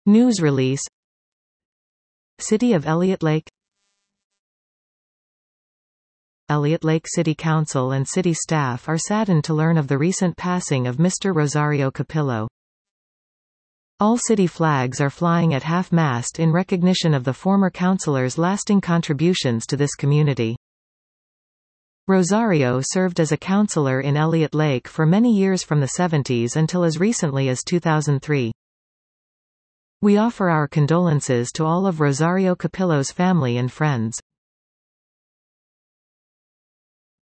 News release. City of Elliott Lake. Elliott Lake City Council and city staff are saddened to learn of the recent passing of Mr. Rosario Capillo. All city flags are flying at half-mast in recognition of the former councilor's lasting contributions to this community. Rosario served as a councilor in Elliott Lake for many years from the 70s until as recently as 2003. We offer our condolences to all of Rosario Capillo's family and friends.